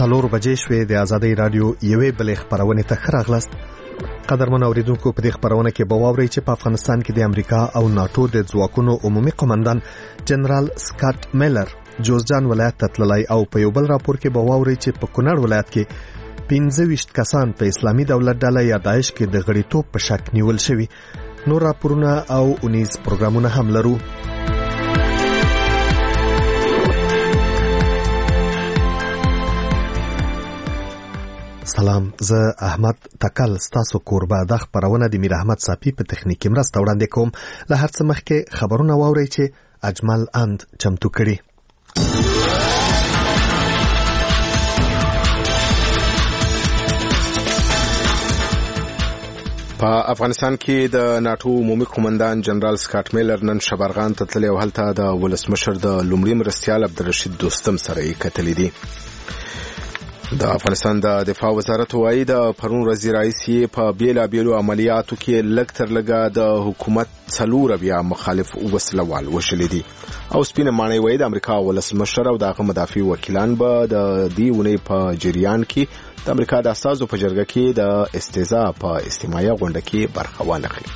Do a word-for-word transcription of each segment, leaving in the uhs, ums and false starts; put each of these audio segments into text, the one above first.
څلور بجې شوې. د ازادۍ رادیو یوې بلې خبرونې ته ښه راغلاست. قدرمن اوریدونکو، په دې خبرونه کې به واورئ چې په افغانستان کې د امریکا او ناتو د ځواکونو عمومي قومندان جنرال سکاټ میلر جوزجان ولایت ته تللی، او په یو بل راپور کې به واورئ چې په کونړ ولایت کې پنځه ویشت کسان په اسلامي دولت ډله یا داعش کې د غړیتوب په شک نیول شوي. نور راپورونه او اونیز پروګرامونه هم لرو. سلام، زه احمد تکل ستاسو کوربه. د خبرونه د میر احمد صافی په تخنیکی مرسته وړاندې کوم. له هر څه مخکې خبرونه واورئ چې اجمل اند چمتو کړي. په افغانستان کې د ناتو عمومي قومندان جنرال سکاټ میلر نن شبرغان ته تللی او هلته د ولسمشر د لومړي مرستیال عبدالرشید دوستم سره یې کتلې دي. د افغانستان د دفاع وزارت وايي د پرون ورځ رئیس په بیلا بیلو عملیاتو کې لږ تر لږه د حکومت څلور بیا مخالف وسلوال وشلې دي. او سپینه معنی وايي د امریکا ولسمشر او دغه مدافع وکیلان به د دې ونې په جریان کې د امریکا د اساسو په جرګه کې د استیزا په استماعي غونډه کې برخه وانخلي.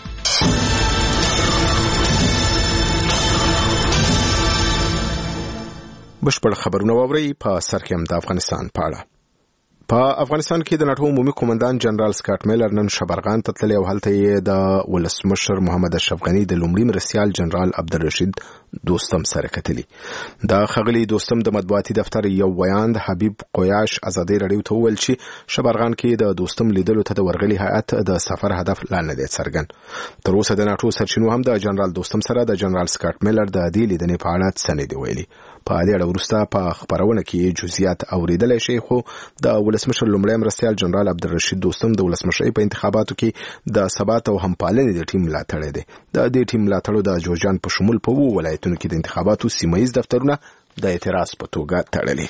بشپړ خبرونه واورئ. په سر کې هم د افغانستان په اړه. په افغانستان کې د ناتو عمومي قومندان جنرال سکاټ میلر نن شبرغان ته تللی او هلته یې د ولسمشر محمد اشرف غني د لومړي مرستیال جنرال عبدالرشید دوستم سره کتلی. د ښاغلي دوستم د مطبوعاتي دفتر یو بیان د حبیب قیاش ازادۍ رادیو ته وویل چې شبرغان کې د دوستم لیدلو ته د ورغلي هیئت د سفر هدف لا نه دی څرګند. تر اوسه د ناتو سرچینو هم د جنرال دوستم سره د جنرال سکاټ میلر د دې لیدنې په اړه څه نه دی ویلي. په دې اړه وروسته په خبرونه کې جزئیات اوریدلای شي، خو د ولسمشر لومړی مرستیال جنرال عبدالرشید دوستم د ولسمشرۍ په انتخاباتو کې د ثبات او همپالنې د ټیم ملاتړ دی. د دې ټیم ملاتړ د جوزجان په شمول په وو ولایتونو کې د انتخاباتو سیمایي دفترونه د اعتراض په توګه تړلي.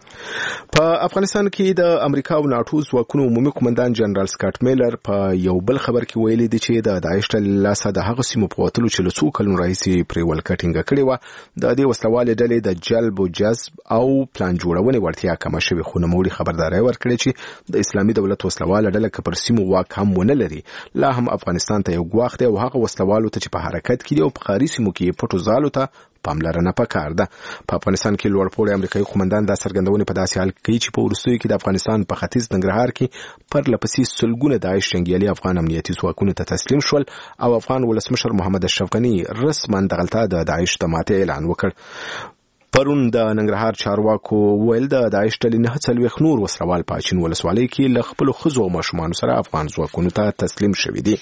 په افغانستان کې د امریکا او ناتو ځواکونو عمومي قومندان جنرال سکاټ میلر په یو بل خبر کې ویلي دی چې د داعش له لاسه د هغه سیمو په وتلو چې له څو کلونو راهیسې پرې ولکټینګه کړې وه د دې وسلوالې ډلې د جلب او جذب او پلان جوړونې وړتیا کمه شوې، خو نوموړي خبرداری ورکړې چې د اسلامي دولت وسلواله ډله که پر سیمو واک هم ونه لري لا هم افغانستان ته یو ګواښ دی او هغه وسلوالو ته چې په حرکت کې دي او په ښاري سیمو کې پټو ځالو ته پاملرنه پکار ده. په افغانستان کې لوړپوړی امریکایي قومندان دا څرګندونه په داسې حال کې چې په وروستیو کې د افغانستان په ختیځ ننګرهار کې پرله پسې سلګونه داعش جنګیالي افغان امنیتي ځواکونو ته تسلیم شول او افغان ولسمشر محمد اشرف غني رسما دغلته د داعش د ماتې اعلان وکړ. پرون د ننګرهار چارواکو ویل د داعش ډلې نه څلوېښت نور وسلوال په اچین ولسوالۍ کې له خپلو ښځو او ماشومانو سره افغان ځواکونو ته تسلیم شوي دي.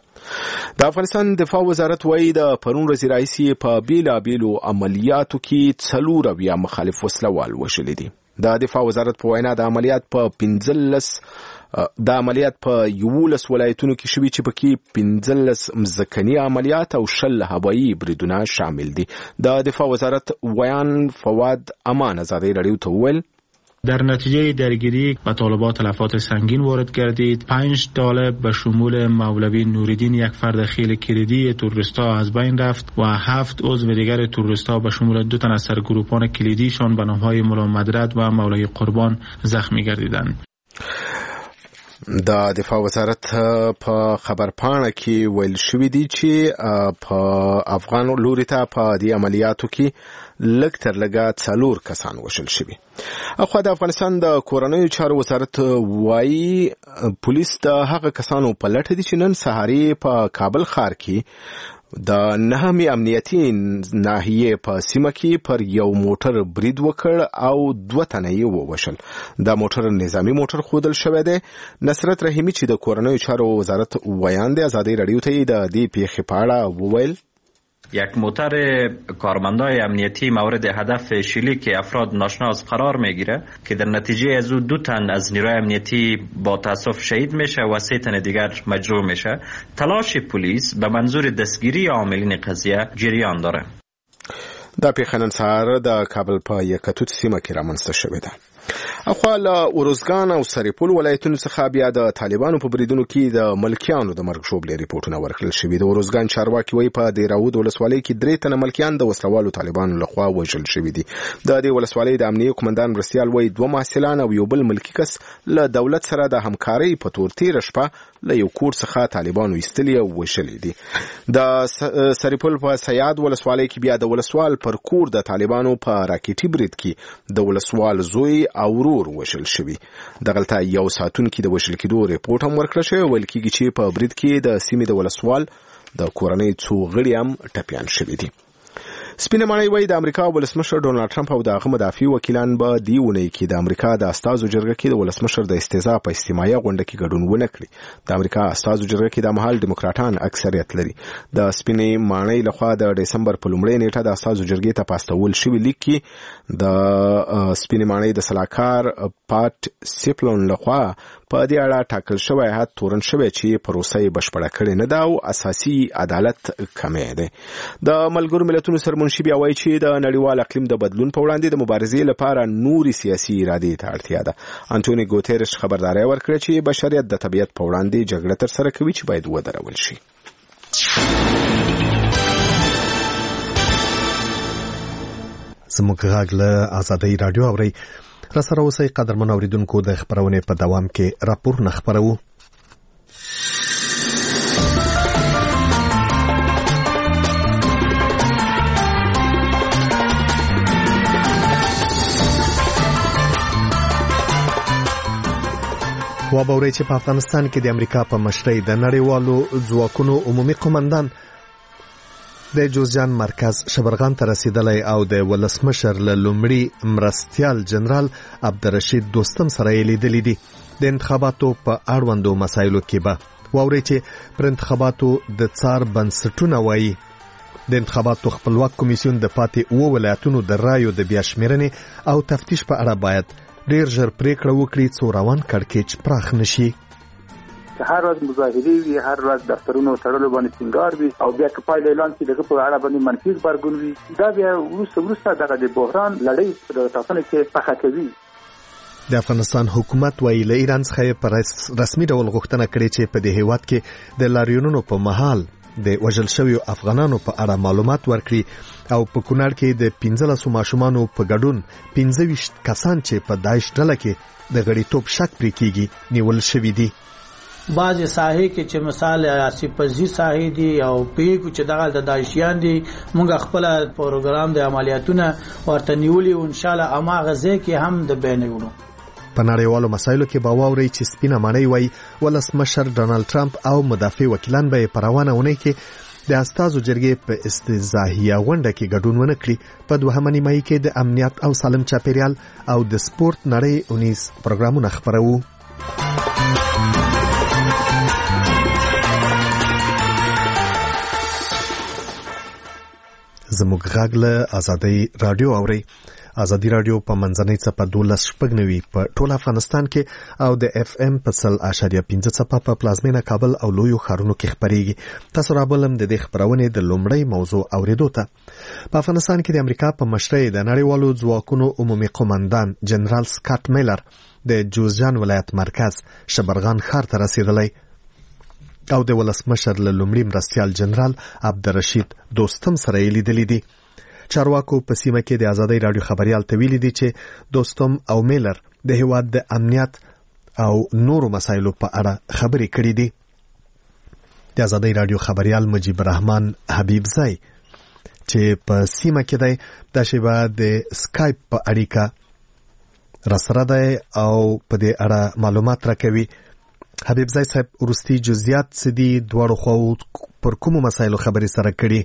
د افغانستان دفاع وزارت وايي د پرون ورځ رئیس په بیلا بیلو عملیاتو کې څلور بیا مخالف وسلوال وشلې دي. د دفاع وزارت په وینا د عملیات په پنځلس د عملیات په یولس ولایتونو کې شوي چې پکې پنځلس مځکني عملیات او شل هوایي بریدونه شامل دي. د دفاع وزارت ویان فواد امان ازادۍ رادیو ته وویل در نتیجه درگیری و طالبات تلفات سنگین وارد گردید. پنج طالب به شمول مولوی نوریدین یک فرد خیلی کلیدی تروریستا از بین رفت و هفت عضو دیگر تروریستا به شمول دو تن از سرگروپان کلیدیشان به نامهای مولا مدرد و مولوی قربان زخمی گردیدند. د دفاع وزارت په خبرپاڼه کې ویل شوی دی چې په افغان لوري ته په دې عملیاتو کې لږ تر لږه څلور کسان وشل شوي. اخو د افغانستان د کورنیو چارو وزارت وايي پولیس د هغه کسانو په لټه دي چې نن سهارې په کابل ښار کې د نهمې امنیتي ناحیې په سیمه کې پر یو موټر برید وکړ او دوه تنه یې ووژل. دا موټر نظامی موټر ښودل شوی دی. نصرت رحیمي چې د کورنیو چارو وزارت ویان دی ازادۍ رادیو ته یې د دې پیښې په اړه وویل یک موتر کارمندای امنیتی مورد هدف شلیک افراد ناشناس قرار میگیره که در نتیجه از او دو تن از نیروی امنیتی با تاسف شهید میشه و سه تن دیگر مجروح میشه. تلاش پلیس به منظور دستگیری عاملین قضیه جریان داره. دا پیښه نن سهار د کابل په یکتوت سیمه کې رامنځته شوې ده. اخوا له اوروزګان او سرپل ولایتونو څخه بیا د طالبانو په بریدونو کې د ملکیانو د مرګ شوبلې ریپورتونه ورکړل شوي. د اوروزګان چارواکي وایي په دیراود ولسوالۍ کې درې تنه ملکیان د وسلوالو طالبانو لخوا وژل شوي دي. د دې ولسوالۍ د امنیه قومندان مرستیال وایي دوه محصلان او یو بل ملکی کس له دولت سره د همکارۍ په تور تیر شپه له یو کور څخه طالبانو ایستلي او وژلي دي. د سرپل په سیاد ولسوالۍ کې بیا د ولسوال پر کور د طالبانو په راکټي برید کې د ولسوال زوی او ورور وژل شوی. دغلته یو ساتونکي د وژل کېدو ریپورت هم ورکړل شوی. ویل کېږي چې په برید کې د سیمې د ولسوال د کورنۍ څو غړي هم ټپیان شوي دي. سپینه ماڼۍ وایي د امریکا ولسمشر ډونالد ټرمپ او د هغه مدافع وکیلان به دې اونۍ کې د امریکا د استازو جرګه کې د ولسمشر د استعزا په اجتماعي غونډه کې ګډون ونه کړي. د امریکا استازو جرګه کې د مهال دیموکراتان اکثریت لري. د سپینې ماڼۍ لخوا د دسمبر په لومړۍ نیټه د استازو جرګې ته پاستول شوی لیک کې د سپینې ماڼۍ د سلاکار پات سیپلون لخوا په دې اړه ټاکل شوی هات تورن شوی چې پروسه یې بشپړه کړې نه ده او اساسي عدالت کمې ده. د ملګرو ملتونو سرمنشي بیا وایي چې د نړیوال اقلیم د بدلون په وړاندې د مبارزې لپاره نوري سیاسي ارادې ته اړتیا ده. انټونی ګوتيرش خبرداري ورکړه چې بشریت د طبیعت په وړاندې جګړه تر سره کوي چې باید ودرول شي. زموږ غږ له آزادۍ رادیو اوري. را سره اوسئ قدرمن اوریدونکو، د خبرونې په دوام کې راپور نه خبرو. وابوري چې په افغانستان کې د امریکا په مشرۍ د نړیوالو ځواکونو عمومي قومندان د جوزجان مرکز شبرغان ته رسیدلی او د ولسمشر له لومړي مرستیال جنرال عبدالرشید دوستم سره یې لیدلي دي. د انتخاباتو په اړوندو مسایلو کې به واورئ چې پر انتخاباتو د څار بنسټونه وایي. د انتخاباتو خپلواک کمیسیون د پاتې اوه ولایتونو د رایو د بیا شمیرنې او تفتیش په اړه باید ډیر ژر پریکړه وکړي څو روان کړکېچ پراخ نشي. که هر ورځ مظاهرې وي، هر ورځ دفترونو تړلو باندې ټینګار وي او بیا که پایله اعلان کړي دغه په اړه باندې منفي غبرګون وي، دا بیا وروسته وروسته دغه د بحران لړۍ په ټاکنو کې پخه کوي. د افغانستان حکومت وایي له ایران څخه په رسمي ډول غوښتنه کړې چې په دې هیواد کې د لاریونونو په مهال د وژل شویو افغانانو په اړه معلومات ورکړي او په کونړ کې د پنځلسو ماشومانو په ګډون پنځه ویشت کسان چې په داعش ډله کې د غړیتوب شک پرې کېږي نیول شوي دي. بعضې ساحې کې چې مثال آصف پزي ساحې دي او پیګو چې دغه د داعشیان دي، موږ خپل پروګرام د عملیاتونه ورته نیولي او ان شاء الله هماغه ځای کې هم د بیانولو. په نړیوالو مسایلو کې به واورئ چې سپینه ماڼۍ وایي ولسمشر ډونالد ټرمپ او مدافع وکیلان به په روانه اونۍ کې د استازو جرګې په استزاهیه غونډه کې ګډون ونه کړي. په دوهمه نیمایي کې د امنیت او سالم چاپیریال او د سپورت نړۍ اونیز پروګرامونه خپروو. زموږ غږ له آزادۍ رادیو اوري. آزادی رادیو په منځنۍ څپه دولس شپږ نوي په ټول افغانستان کې او د اف ام په سل اشاریه پنځه څپه په پلازمینه کابل او لویو ښارونو کې خپرېږي. تاسو رابلم د دې خبرونې د لومړۍ موضوع اوریدو ته. په افغانستان کې د امریکا په مشرۍ د نړیوالو ځواکونو عمومي قومندان جنرال سکاټ میلر د جوزجان ولایت مرکز شبرغان ښار ته رسیدلی او د ولسمشر له لومړي مرستیال جنرال عبدالرشید دوستم سره یې لیدلي دي. چارواکو په سیمه کې د آزادۍ رادیو خبريال ته ویلي دي چې دوستم او میلر د هیواد د امنیت او نورو مسایلو په اړه خبرې کړې دي. د آزادۍ رادیو خبريال مجيب الرحمن حبیب زای چې په سیمه کې دی د شیبه د سکایپ په اړیکه راسره دی او په دې اړه معلومات راکوي. حبیب زای صاحب، ورستي جزئیات څه دي؟ دواړو خواو پر کومو مسایلو خبرې سره کړي؟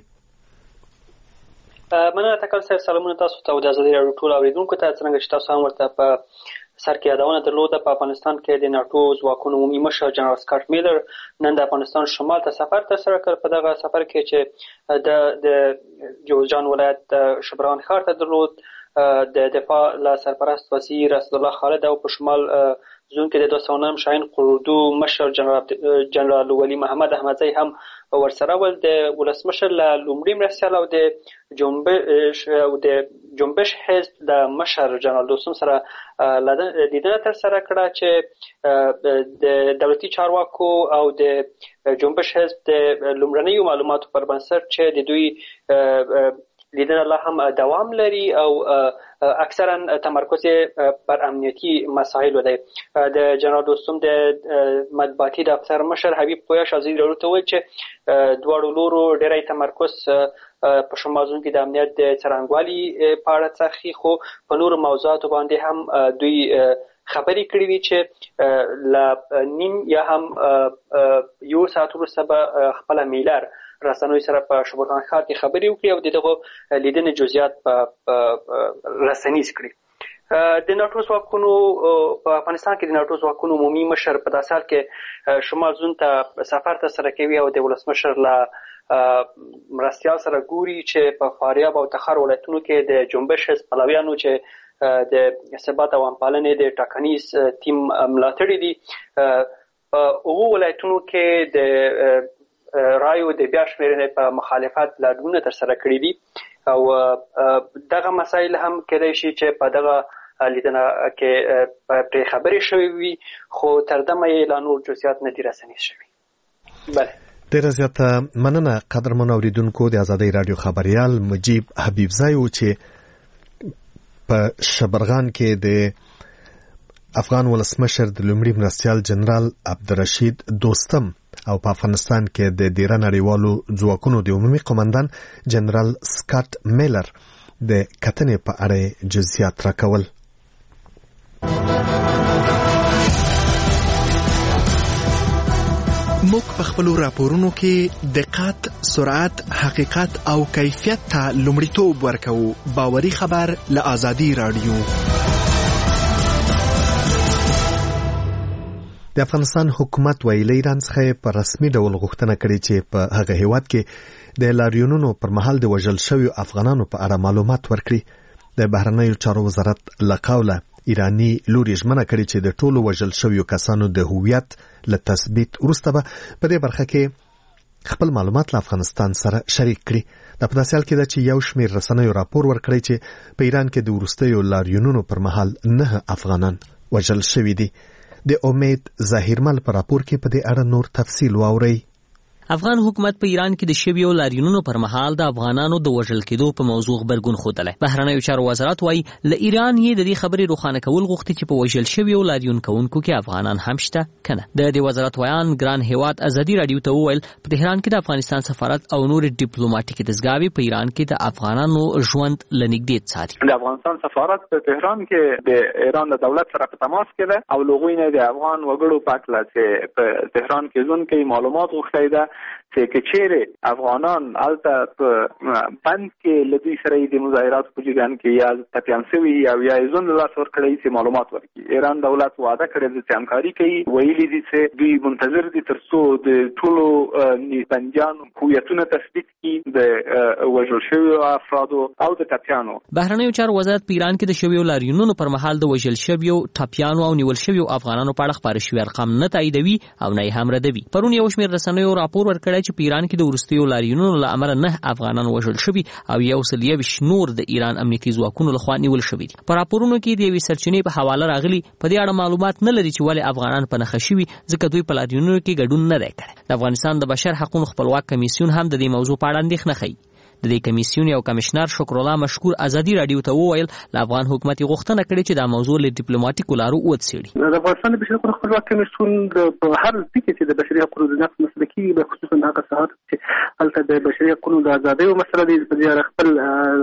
مننه تکل صاحب، سلامونه تاسو ته او د آزادۍ راډیو ټول اوریدونکو ته. څنګه چې تاسو هم ورته په سر کې یادونه درلوده، په افغانستان کې د ناټو ځواکونو عمومي مشر جنرال سکاټ میلر نن د افغانستان شمال ته سفر ترسره کړ. په دغه سفر کې چې د د جوزجان ولایت شبرغان ښار ته درلود، د دفاع له سرپرست وزیر اسدالله خالد او په شمال زون کې د دوه سوه نهم شاهین قردو مشر جنرال ولی محمد احمدزی هم ورسره ول. د ولسمشر له لومړي مرستیال او د جنبش او د جنبش حزب د مشر جنرال دوستم سره لیدنه تر سره کړه چې د دولتي چارواکو او د جنبش حزب د لومړنیو معلوماتو پر بنسټ چې د دوی لیدنه لا هم دوام لري او اکثرا تمرکز پر امنیتی مسائل دی. د جنرال دوستم د مطبوعاتي دفتر مشر حبیب قویش ازادي راډیو ته وویل چې دواړو لورو ډېری تمرکز په شمازون کې د امنیت د څرنګوالي په اړه څرخي، خو په نورو موضوعاتو باندې هم دوی خبرې کړې دي چې له نیم یا هم یو ساعت وروسته به خپله میلر رسنوي سره په شبرغان ښار کې خبرې وکړي او د دغه لیدنې جزئیات په رسنیز کړي. د ناټو ځواکونو په افغانستان کې د ناټو ځواکونو عمومي مشر په داسې حال کې شمال زون ته سفر ترسره کوي او د ولسمشر له مرستیال سره ګوري چې په فاریاب او تخار ولایتونو کې د جنبش حزب پلویانو چې د ثبات او امپالنې د ټاکنیز ټیم ملاتړي دي په هغو ولایتونو کې د رایو د بیا شمېرنې په مخالفت لاډونه ترسره کړي دي او دغه مسایل هم کېدای شي چې په دغه لیدنه کې پرې خبرې شوې وي، خو تر دمه یې لا نور جزئیات نه دي رسنیز شوي. بله ډېره زیاته مننه قدرمنو اورېدونکو. د ازادۍ راډیو خبریال مجیب حبیبزی و چې په شبرغان کې د افغان ولسمشر د لومړي مرستیال جنرال عبدالرشید دوستم او په افغانستان کې د ډیره نړیوالو ځواکونو د عمومي قومندان جنرال سکاټ میلر د کتنې په اړه جزئیات راکول. موږ په خپلو راپورونو کې دقت، سرعت، حقیقت او کیفیت ته لومړیتوب ورکوو. باوري خبر له ازادي راډیو. د افغانستان حکومت ویلي ایران څخه په رسمي ډول غوښتنه کړې چې په هغه هیواد کې د لاریونونو پر مهال د وژل شویو افغانانو په اړه معلومات ورکړي. د بهرنیو چارو وزارت له قوله ایرانی لوري ژمنه کړې چې د ټولو وژل شویو کسانو د هویت له تثبیت وروسته به په دې برخه کې خپل معلومات له افغانستان سره شریک کړي. دا په داسې حال کې ده چې یو شمېر رسنیو راپور ورکړی چې په ایران کې د وروستیو لاریونونو پر مهال نه افغانان وژل شوي دي. د امید ظاهرمل پر راپور کې په دې اړه نور تفصیل واورئ. افغان حکومت په ایران کې د شویو لاریونونو پر مهال د افغانانو د وژل کېدو په موضوع خبرګون ښودلی. بهرنیو چارو وزارت وایي له ایران یې د دې خبرې روښانه کول غوښتي چې په وژل شویو لاریون کوونکو کې افغانان هم شته که نه. د دې وزارت ویان ګران هیواد ازادي راډیو ته وویل په تهران کې د افغانستان سفارت او نور ډیپلوماټیکې دستګاوې په ایران کې د افغانانو ژوند له نږدې څاري. د افغانستان سفارت په تهران کې د ایران د دولت سره په تماس کې ده او له هغوی نه د افغان وګړو په هکله چې په تهران کې ژوند کوي معلومات غوښتی ده چې که چیرې افغانان هلته په بند کې له دوی سره د مظاهراتو په جریان کې یا ټپیان شوي او یا یې ژوند له لاسه ورکړی چې معلومات ورکړي. ایران دولت وعده کړې ده چې همکاري کوي. ویلي دي چې دوی منتظر دي تر څو د ټولو بندیانو هویتونه تثبیت کړي، د وژل شویو افرادو او د ټپیانو. بهرنیو چارو وزارت په ایران کې د شویو لاریونونو پر مهال د وژل شویو، ټپیانو او نیول شویو افغانانو په اړه خپاره شوي ارقام نه تاییدوي او نه یې هم ردوي. پرون یو شمېر رسنیو راپور ورکړی چې په ایران کې د وروستیو لاریونونو له امله نه افغانان وژل شوي او یو سل یویشت نور د ایران امنیتي ځواکونو لخوا نیول شوي دي. په راپورونو کې د یوې سرچینې په حواله راغلي په دې اړه معلومات نه لري چې ولې افغانان په نښه شوي، ځکه دوی په لاریونونو کې ګډون نه دی کړی. د افغانستان د بشر حقوقو خپلواک کمیسیون هم د دې موضوع په اړه اندېښنه ښیي. د دې کمیسیون یو کمشنر شکرالله مشکور ازادي راډیو ته وویل له افغان حکومت غوښتنه کړې چې دا موضوع له ډیپلوماټیکو لارو وڅېړي. د افغانستان د بشري حقوقو خپلواک کمیسیون په هر ځای کې چې د بشري حقوقو د نقض مسله کېږي، به خصوصا هغه ساحات چې هلته د بشري حقوقو د ازادیو مسله دی، په دې اړه خپل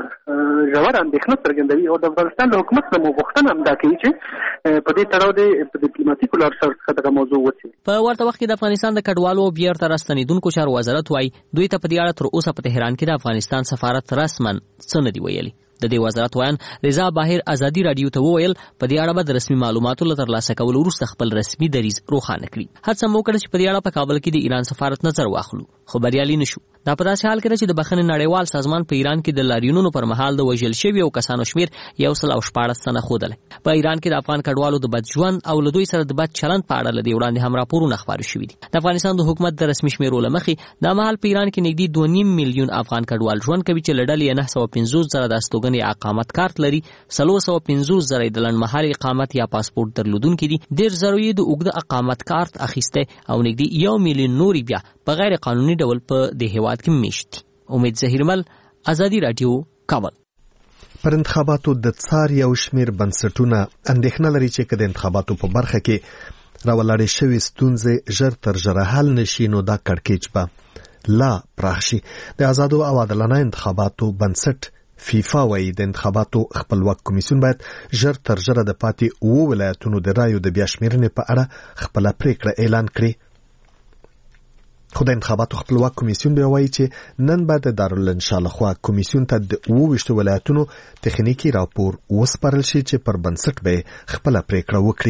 ژوره اندېښنه څرګندوي او د افغانستان د حکومت نه مو غوښتنه همدا کوي چې په دې تړاو د په ډیپلوماټیکو لارو سره دغه موضوع وڅېړي. په ورته وخت کې د افغانستان د کډوالو او بیرته راستنېدونکو چارو وزارت وایي دوی ته په دې اړه تر اوسه په تهران کې د افغانستان سفارت رسمن څه نه دي ویلي. د دې وزارت ویان رضا باهر ازادي راډیو ته وویل په دې اړه به د رسمي معلوماتو له ترلاسه کولو وروسته خپل رسمي دریځ روښانه کړي. هڅه مو وکړه چې په دې اړه په کابل کې د ایران سفارت نظر واخلو، خو بریالي نشو. دا په داسې حال کې چې د بخښنې نړیوال سازمان په ایران کې د لاریونونو پر مهال د وژل شویو کسانو شمیر یو سل او شپاړس تنه ښودلی. په ایران کې د افغان کډوالو د بد ژوند او له دوی سره د بد چلند په اړه له دې وړاندې هم راپورونه خپاره شوي دي. د افغانستان د حکومت د رسمي شمیرو له مخې دا مهال په ایران کې نږدې دوه نیم میلیون افغان کډوال ژوند کوي چې له ډلې یې نهه سوه پنځوس زره د استوګنې اقامت کارت لري، څلور سوه پنځوس زره د لنډمهالې اقامت یا پاسپورټ درلودونکي دي، ډېر زره یې د اوږده اقامت کارت اخیستی او نږدې یو میلیون نورې بیا په غیر قانوني ډول په دې هیواد کې میشت دي. امید ظهیرمل، ازادي راډیو، کابل. پر انتخاباتو د څار یو شمیر بنسټونه اندېښنه لري چې که د انتخاباتو په برخه کې راولاړې شوې ستونزې ژر تر ژره حل نشي نو دا کړکېچ به لا پراخ شي. د آزادو او عادلانه انتخاباتو بنسټ فیفا وايي د انتخاباتو خپلواک کمیسیون باید ژر تر ژره د پاتې اوو ولایتونو د رایو د بیا شمېرنې په اړه خپله پریکړه اعلان کړي. خو د انتخاباتو خپلواک کمیسیون بیا وایي چې نن به د دارالانشا لخوا کمیسیون ته د اووه ویشتو ولایتونو تخنیکي راپور وسپارل شي چې پر بنسټ به یې خپله پریکړه وکړي.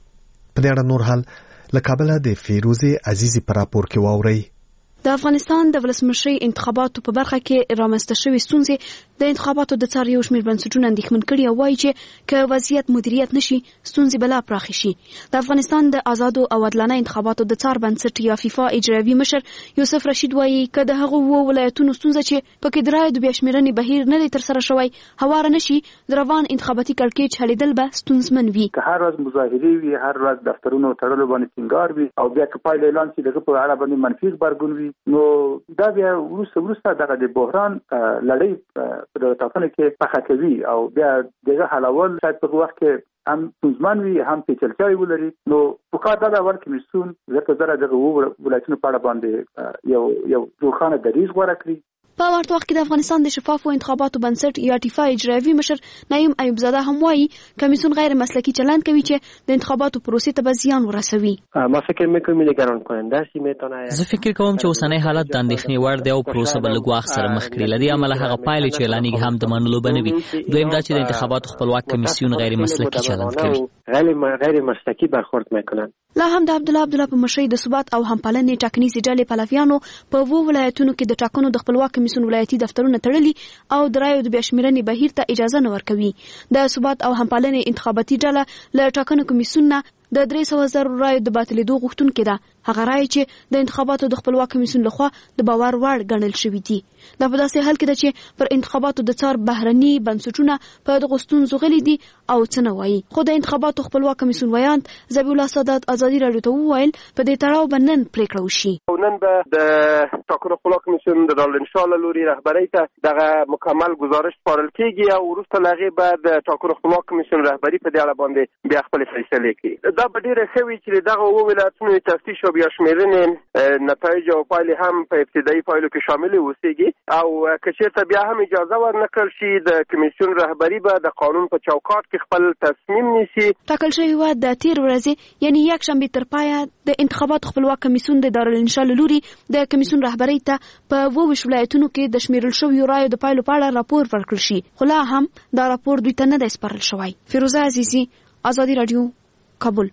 په دې اړه نور حال له کابله د فیروزې عزیزي په راپور کې واورئ. د افغانستان د ولسمشرۍ انتخاباتو په برخه کې رامنځته شوې ستونزې د انتخاباتو د څار یو شمېر بنسټونه اندېښمن کړي او وایي چې که وضعیت مدیریت نشي ستونزې به لا پراخې شي. د افغانستان د آزادو او عادلانه انتخاباتو د څار بنسټ یا فیفا اجرایوي مشر یوسف رشید وایي که د هغو اووه ولایتونو ستونزه چې پکې د رایو د بیا شمېرنې بهیر نه دی ترسره شوی هواره نشي، د روان انتخاباتي کړکېچ حلېدل به ستونزمن وي. که هر ورځ مظاهرې وي، هر ورځ دفترونو تړلو باندې ټینګار وي او بیا که پایله اعلان شي دغه په اړه باندې منفي غبرګون وي، نو دا بیا وروسته وروسته دغه د بحران لړۍ په ټاکنو کې پخه کوي او بیا دغه حلول شاید په وخت کې هم ستونزمن وي هم پیچلتیاوې ولري. نو پکار دا ده اول کمیسیون زه زره دغه اووه ولایتونو په اړه باندې یو یو روښانه دریځ غوره کړي. په ورته وخت کې د افغانستان د شفافو انتخاباتو بنسټ یا ټیفا اجرایوي مشر نعیم ایوب زاده هم وایي کمیسیون غیر مسلکی چلند کوي چې د انتخاباتو پروسې ته به زیان ورسوي. ما فکر میکنم نگران کننده است میتونه زه فکر کوم چې اوسنی حالت د اندېښنې وړ دی او پروسه به لږ وخت سره مخ کړي. له دې امله هغه پایلې چې اعلانېږي هم د منلو به نه وي. دویم دا چې د انتخاباتو خپلواک کمیسیون غیر مسلکی چلند کوي، غیر مسلکی برخورد میکنن. لا هم د عبدالله عبدالله په مشرۍ د ثبات او همپالنې ټاکنیزې ډلې پلویانو په اووه ولایتونو کې د ټاکنو د خپلواک کمیسیون ولایتي دفترونه تړلي او د رایو د بیا شمېرنې بهیر ته اجازه نه ورکوي. د ثبات او همپالنې انتخاباتي ډله له ټاکنو کمیسیون نه د درې سوه زرو رایو د باطلېدو غوښتونکې ده. هغه رایې چې د انتخاباتو د خپلواک کمیسیون لخوا د باور وړ ګڼل شوي دي. دا په داسې حال کې ده چې پر انتخاباتو د څار بهرني بنسټونه په دغو ستونزو غلي دي او څه نه وایي. خو د انتخاباتو خپلواک کمیسیون ویاند ذبیح الله سادات ازادي راډیو ته وویل په دې تړاو به نن پریکړه وشي. نن به د ټاکنو خپلواک کمیسیون د دارالانشا له لوري رهبرۍ ته دغه مکمل گزارش سپارل کیږي او وروسته له هغې به د ټاکنو خپلواک کمیسیون رهبري په دې اړه باندې بیا خپلې فیصلې کوي. دا به ډېره ښه وي چې دغه اووه ولایتونو تفتیش او بیا شمېرنې نتایج او پایلې هم په ابتدایي پایلو کې شاملې اوسېږي او که چېرته بیا هم اجازه ورنکړل شي د کمیسیون رهبري به د قانون په چوکاټ کې خپل تصمیم نیسي. ټاکل شوې وه د تېر ورځې یعنې یکشنبې تر پایه د انتخاباتو خپلواک کمیسیون د دارالانشا له لوري د کمیسیون رهبرۍ ته په اووه ویشت ولایتونو کې د شمېرل شویو رایو د پایلو په اړه راپور ورکړل شي، خو لا هم دا راپور دوی ته نه دی سپارل شوی. فیروزه عزیزي، ازادي راډیو، کابل.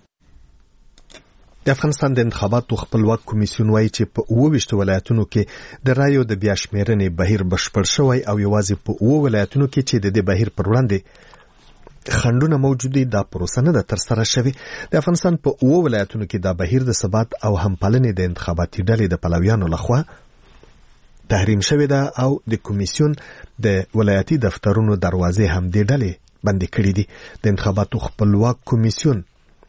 د افغانستان د انتخاباتو خپلواک کمیسیون وایي چې په اووه ویشتو ولایتونو کې د رایو د بیا شمېرنې بهیر بشپړ شوی او یوازې په اووه ولایتونو کې چې د دې بهیر پر وړاندې خنډونه موجود دي دا پروسه نه ده ترسره شوې. د افغانستان په اووه ولایتونو کې دا بهیر د ثبات او همپالنې د انتخاباتي ډلې د پلویانو لخوا تحریم شوې ده او د کمیسیون د ولایتي دفترونو دروازې هم دې ډلې بندې کړې دي. د انتخاباتو خپلواک کمیسیون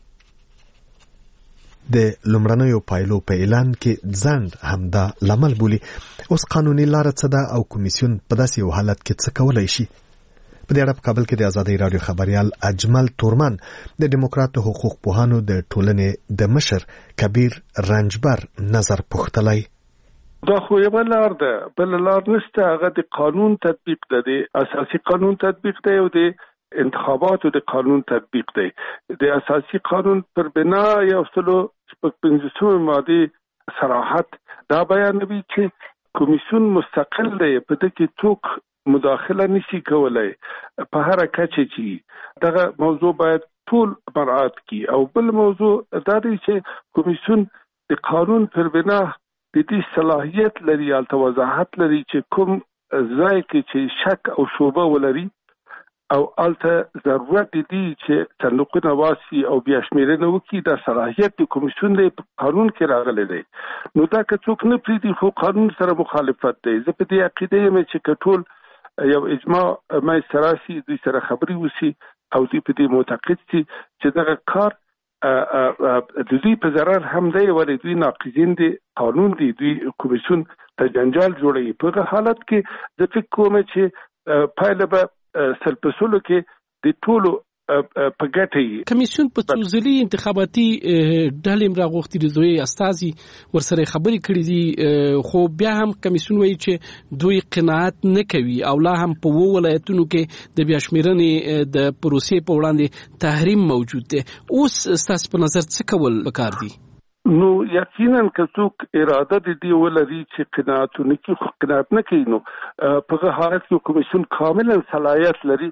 د لومړنیو پایلو په اعلان کې ځنډ همدا لامل بولي. اوس قانوني لاره څه ده او کمیسیون په داسې یو حالت کې څه کولی شي؟ په دې اړه په کابل کې د ازادۍ راډیو خبریال اجمل تورمان د ډیموکراتو حقوق پوهانو د ټولنې د مشر کبیر رنجبر نظر پوښتلی. دا خو یوه لار ده، بله لار نشته. هغه د قانون تطبیق ده، د اساسي قانون تطبیق ده او د انتخاباتو د قانون تطبیق دی. د اساسي قانون پر بنا یو سلو شپږ پنځوسمې مادې صراحت دا بیانوي چې کمیسیون مستقل دی، په دې کې څوک مداخله نشي کولای په هر کچه چې دغه موضوع باید ټول مراعات کی. او بل موضوع دا دی چې کمیسیون د قانون پر بنا د دې صلاحیت لري او توضاحت لري چې کوم ځای کې چې شک او شوبه ولري او الته ضرورت دي چې صندوقونه واسي او بیا شمیرنه وکړي. دا صلاحیت د کمیسیون د قانون کې راغلی دی. نو دا که څوک نه پریږدي خو قانون سره مخالفت دی. زه په دې عقیده یم چې که ټول یو اجماع منځته راشي، دوی سره خبرې وشي او دوی په دې معتقد شي چې دغه کار د دوی په ضرر هم دی، ولې دوی ناقضین دي، قانون دی، دوی کمیسیون ته جنجال جوړوي. په هغه حالت کې زه فکر کوم چې پایله به سلپسولو کې د ټولو په ګټه وي. کمیسیون په څو ځلي انتخاباتي ډلې هم راغوښتي دي، دوی استازي ورسره خبرې کړې دي، خو بیا هم کمیسیون وایي چې دوی قناعت نه کوي او لا هم په اووه ولایتونو کې د بیا شمیرنې د پروسې په وړاندې تحریم موجود دی. اوس ستاسو په نظر څه کول پکار دي؟ نو یقینا که څوک اراده د دې ولري چې قناعت نه کوي، خو قناعت نه کوي، نو په هغه حالت کې کمیسیون کاملا صلاحیت لري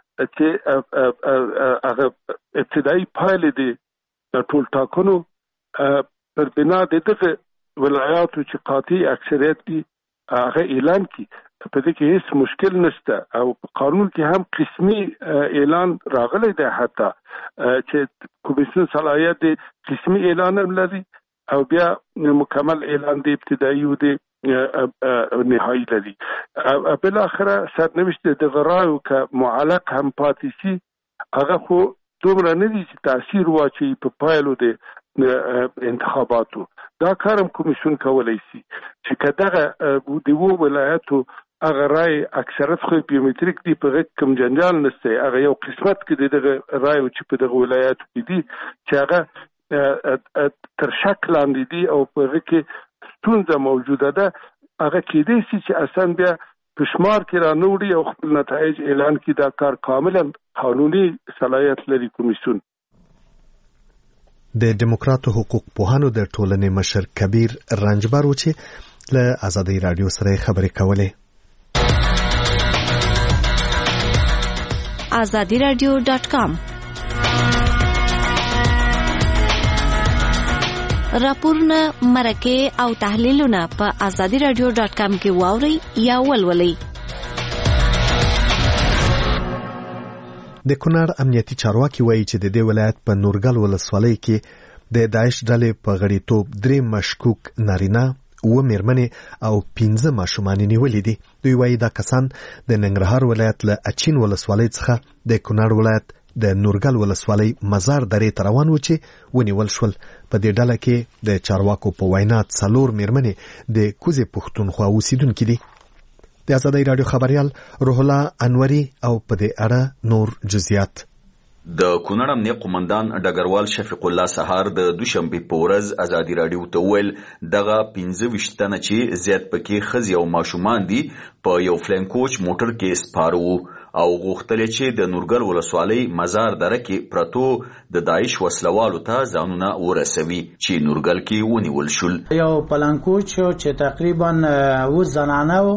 چې هغه ابتدایي پایلې دي ټول ټاکنو پر بنا د دغه ولایاتو چې قاطع اکثریت دي هغه اعلان کړي. په دې کې هیڅ مشکل نشته او په قانون کې هم قسمي اعلان راغلی دی، حتی چې کمیسیون صلاحیت دی قسمي اعلان هم لري او بیا مکمل اعلان دی ابتدایي و دی نهایی لري. بل اخره سرنوشت د غرایو که معلق هم پاتې شي هغه خو دومره نه دي چې تاثیر واچي په پایلو د انتخاباتو. دا کارم کمیسیون کولی شي چې که دغه د اووه ولایاتو هغه رای اکثرت خو بیومتریک دي، په هغه کوم جنجال نشته، هغه یو قسمت کې د دغه رایو چې په دغه ولایاتو کې دي چې هغه تر شک لاندې دي او په هغه کې ستونزه موجوده ده، هغه کېدای شي چې اصلا بیا په شمار کې رانوړي او خپل نتایج اعلان کړي. دا کار کاملا قانوني صلاحیت لري کمیسیون. د دیموکراتو حقوق پوهانو د ټولنې مشر کبیر رنجبر و چې له آزادۍ رادیو سره خبرې کولې. آزادی رادیو ډاټ کام راپورونه، مرکې او تحلیلونه په آزادی رادیو ډاټ کام کې واورئ یا ولولئ. د کونړ امنیتي چارواکي وایي چې د دې ولایت په نورګل ولسوالۍ کې د داعش ډلې په غړیتوب درې مشکوک نارینه، اووه میرمنې او پنځه ماشومان نیولي دي. دوی وایي دا کسان د ننګرهار ولایت له اچین ولسوالۍ څخه د کونړ ولایت د نورګل ولسوالۍ مزار درې ته روان و چې ونیول شول. په دې ډله کې د چارواکو په وینا څلور میرمنې د کوزې پښتونخوا اوسیدونکي دي. د آزادۍ رادیو خبریال روح الله انوري او په دې اړه نور جزئیات. د کونړ امنیه قومندان ډګروال شفیق الله سهار د دوشنبه په ورځ آزادي رادیو ته ویل دغه پنځه ویشت تنه چې زیات پکې ښځې او ماشومان دي په یو فلینکوچ موټر کې سپاره وو او غوښتل چې د نورګل ولسوالۍ مزار دره کې پرتو د داعش وسلوالو ته ځانونه ورسوي چې نورګل کې ونیول شول. یو پلانکوچ چې تقریبا اووه زنانه وو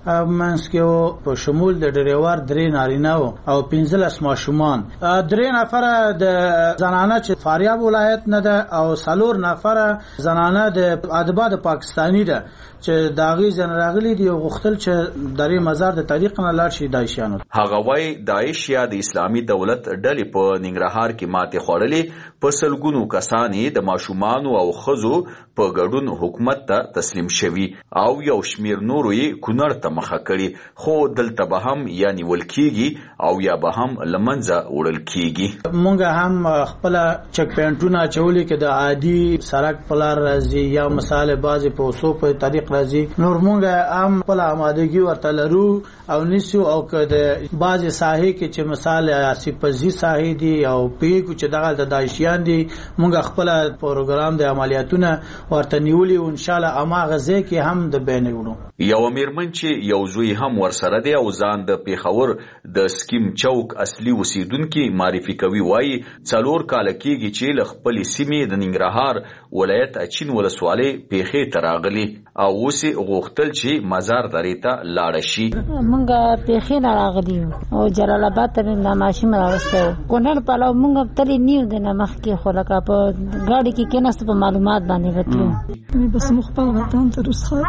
منځ کې په شمول د ډریور درې نارینه او پنځلس ماشومان. درې نفره د زنانه چې فاریاب ولایت نه ده او څلور نفره زنانه د ادبا د پاکستانی ده چې داغي ځن راغلي دي او غوښتل چې درې مزار د طریق نه لاړ شي داعشیانو. هغه وايي داعش یا د اسلامي دولت ډلې په ننګرهار کې ماتې خوړلې، په سلګونو کسانې د ماشومان او ښځو په ګډون حکومت ته تسلیم شوي او یو شمیر نورو یې کونړ ته مخه کړي، خو دلته به هم یا نیول کیږي او یا به هم لمنځه وړل کیږي. مونږ هم خپل چک پوینټونه چولې کې د عادي سړک پلار راځي یا مثال بازي په اوسو په طریق راځي، نور مونږ هم خپل آمادګي ورته لرو او نیسو او که د بازي ساحې کې چې مثال سپزي ساحې دي او پیګو چې دغه د داعشیان دي، مونږ خپل پروګرام د عملیاتونه ورته نیولې او ان شاء الله اما غزه کې هم د بینېونو. یو میرمن چې یو زوی هم ورسره دی او ځان د پیښور د سکیم چوک اصلي اوسیدونکي معرفي کوي، وایي څلور کاله کېږي چې له خپلې سیمې د ننګرهار ولایت اچین ولسوالۍ پیښې ته راغلي او اوس یې غوښتل چې مزار درې ته لاړه شي. مونږ پیښې نه راغلي او جلال آباد ته مې ماشین راوسته کونړ په لو مونږ ترې نیو د نمخ کې خو لکه په ګاډي کې کېناست په معلومات باندې وتلو مې بس مخ په وطن ته رسخات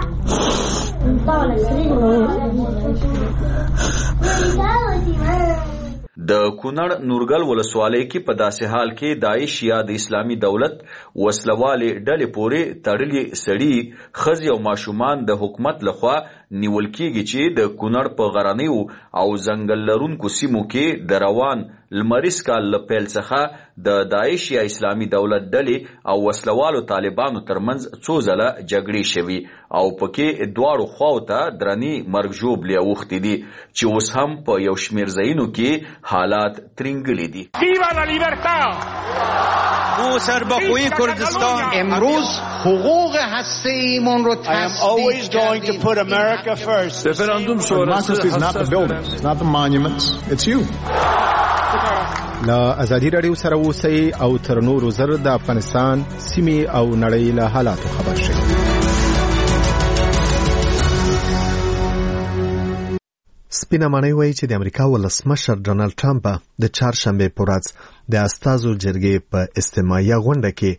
د کونړ نورګل ولسوالۍ کې په داسې حال کې داعش یا د اسلامي دولت وسلوالې ډلې پورې تړلې سړي ښځې او ماشومان د حکومت لخوا نیول کېږي چې د کونړ په غرنیو او ځنګل لرونکو سیمو کې د روان لمریز کال له پیل څخه د داعش یا اسلامي دولت ډلې او وسلوالو طالبانو ترمنځ څو ځله جګړې شوي او پکې دواړو خواو ته درنې مرګ ژوبلې اوښتې دي چې اوس هم په یو شمېر ځایونو کې حالات ترینګلي دي. ما سربخوی کردستان امروز حقوق هسته ایمان رو تصدیق کردیم. Referendum democracy is not the buildings, it's not the monuments, it's you. لا ازادي رادیو سره اوسئ او تر نورو زر د افغانستان سیمې او نړۍ له حالاتو خبر شئ. سپینه معنی وایي چې د امریکا ولسمشر ډونالد ټرمپ د چهارشنبې په ورځ د استازو جرګې په استماعیه غونډه کې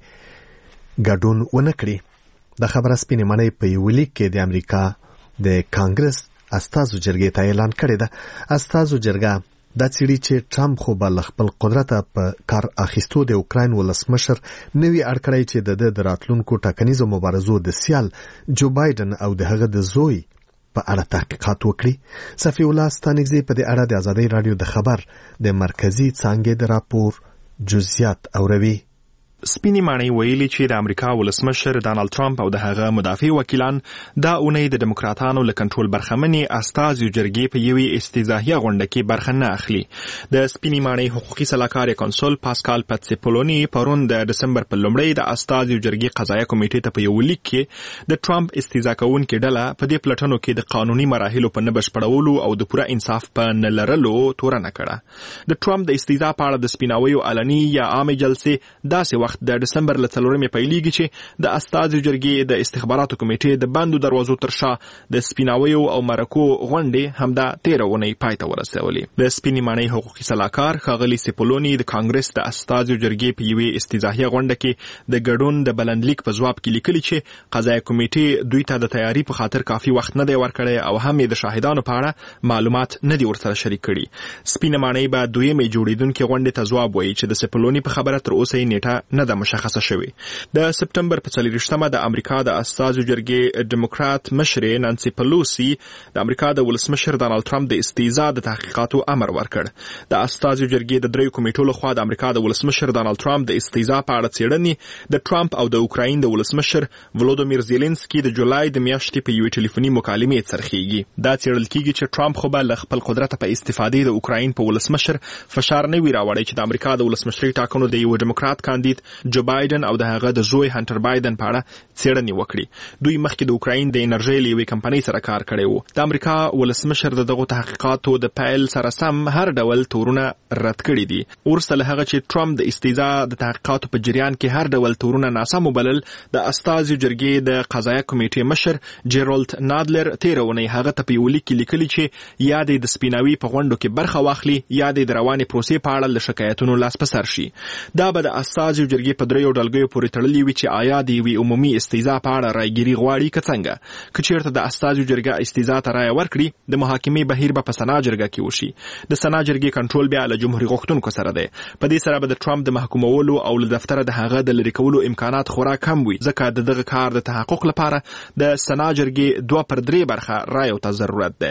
ګډون ونه کړي. د خبره سپینه معنی په یو لیک کې د امریکا د کانګرس استازو جرګې ته اعلان کړی ده. استازو جرګه دا چیرې چې ټرمپ خو به خپل قدرت په کار اخیستو د اوکراین ولسمشر نوی اړکړی چې د د راتلونکو ټاکنیزو مبارزو د سیال جو بایدن او د هغه د زوی په اړه تحقیقات وکړي. صفی الله ستانګزی په دې اړه د آزادۍ رادیو د خبر د مرکزی څانګې د راپور جزئیات اوروي. سپینی معنی ویلي چې د امریکا ولسمشر ډانلډ ټرمپ او د هغه مدافع وکیلان دا اونۍ د دموکراتانو له کنټرول برخمنې استازو جرګې په یوې استیزاهیه غونډه کې برخه نه اخلي. د سپینی معنی حقوقي سلاکار کنسول پاسکال پاتسیپولونی پرون د دسمبر په لومړۍ د استازو جرګې قضایه کمیټې ته په یو لیک کې د ټرمپ استیزا کوونکې ډله په دې پلټنو کې د قانوني مراحلو په نه بشپړولو او د پوره انصاف په نه لرلو تورنه کړه. د ټرمپ د استیزا په اړه د سپیناویو علني یا عامه جلسې داسې وخت د دسمبر له څلورمې پیلېږي چې د استازو جرګې د استخباراتو کمیټې د بندو دروازو تر شا د سپیناویو او مرکو غونډې همدا تېره اونۍ پای ته ورسولې. د سپینې ماڼۍ حقوقي سلاکار ښاغلي سیپولوني د کانګرس د استازو جرګې په یوې استیزاهیه غونډه کې د ګډون د بلندلیک په ځواب کې لیکلي چې قضایه کمیټې دوی ته د تیاری په خاطر کافي وخت نه دی ورکړی او هم یې د شاهدانو په اړه معلومات نه دي ورسره شریک کړي. سپینه ماڼۍ به دویمې جوړېدونکې غونډې ته ځواب وایي چې د سیپولوني په خبره تر اوسه یې نیټه نه ده مشخصه شوې. د سپټمبر په څلوېښتمه د امریکا د استازو جرګې ډیموکرات مشرې نانسي پلوسی د امریکا د ولسمشر ډانلډ ټرمپ د استیزا د تحقیقاتو امر ورکړ. د استازو جرګې د دریو کمیټو لخوا د امریکا د ولسمشر ډانلډ ټرمپ د استیزا په اړه څېړنې د ټرمپ او د اوکراین د ولسمشر ولودیمیر زيلنسکي د جولای د میاشتې په یوې ټلیفوني مکالمې څرخیږي. دا څېړل کېږي چې ټرمپ خو به له خپل قدرت په استفادې د اوکراین په ولسمشر فشار نه وي راوړی چې د امریکا د ولسمشرۍ ټاکنو د یو ډیموکرات کاندید جو بایدن او د هغه د زوی هانټر بایدن په اړه څېړنې وکړي. دوی مخکې د اوکراین د انرژۍ له یوې کمپنۍ سره کار کړی و. د امریکا ولسمشر د دغو تحقیقاتو د پیل سره سم هر ډول تورونه رد کړي دي. وروسته له هغه چې ټرمپ د استیزا د تحقیقاتو په جریان کې هر ډول تورونه ناسم وبلل، د استازو جرګې د قضایه کمیټې مشر جیرالډ نادلر تېره اونۍ هغه ته په یو لیک کې لیکلي چې یا د سپیناوي په غونډو کې برخه واخلي یا د روانې پروسې په اړه له شکایتونو لاس په سر شي. دا به د استازو جرګې په دریو ډلګیو پورې تړلې وي چې آیا د یوې عمومي استیزا په اړه رایګیري غواړي که څنګه. که چېرته د استازو جرګه استیزا ته رایه ورکړي، د محاکمې بهیر به په سنا جرګه کې وشي. د سنا جرګې کنټرول بیا له جمهوري غوښتونکو سره دی. په دې سره به د ټرمپ د محکومولو او له دفتره د هغه د لرې کولو امکانات خورا کم وي، ځکه د دغه کار د تحقق لپاره د سنا جرګې دوه پر درې برخه رایو ته ضرورت دی.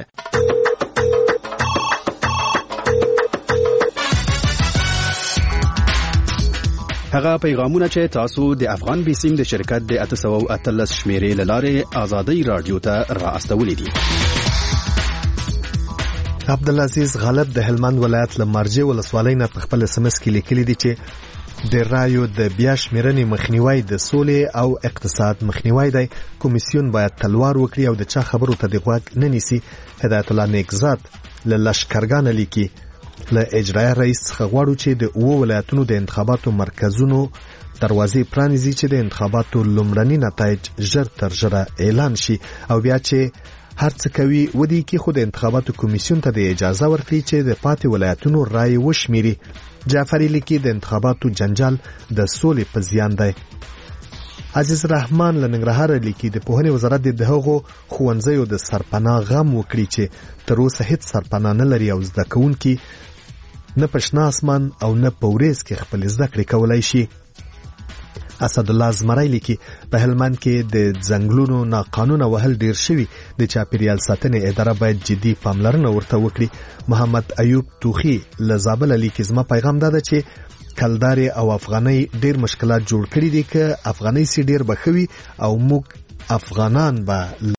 هغه پیغامونه چې تاسو د افغان بیسیم د شرکت د اته سوه او اتلس شمیرې له لارې آزادۍ رادیو ته را استولې دي. عبدالعزیز غالب د هلمند ولایت له مرجې ولسوالۍ نه په خپل اس ام اس کې لیکلي دي چې د رایو د بیا شمیرنې مخنیوی د سولې او اقتصاد مخنیوی دی. کمیسیون باید تلوار وکړي او د چا خبرو ته د غوږ نه نیسي. هدایت الله نیکزاد له لشکرګانه لیکي له اجرایه رئیس څخه غواړو چې د اوو ولایتونو د انتخاباتو مرکزونو دروازې پرانیزي چې د انتخاباتو لومړني نتایج ژر تر ژره اعلان شي او بیا چې هر څه کوي ودی کې خود انتخاباتو کمیسیون ته د اجازه ورکړي چې د پاتې ولایتونو رای وشمیري. جعفری لیکي د انتخاباتو جنجال د سولې په زیان دی. عزیز رحمان لننګرهار لیکي د پوهنې وزارت د هغو ښوونځیو د سرپناه غم وکړي چې تر اوسه هیڅ سرپناه نه لري او زده کوونکي نه په شنه اسمان او نه په ورېځ کې خپل زده کړې کولای شي. اسد الله زمری لیکي په هلمند کې د ځنګلونو ناقانونه وهل ډیر شوي، د چاپیریال ساتنې اداره باید جدي پاملرنه ورته وکړي. محمد ایوب توخی له زابل لیکي زما پیغام دا ده چې کلداري او افغاني ډیر مشکلات جوړ کړي دي، که افغاني سي ډیر بخوي او موږ افغانان به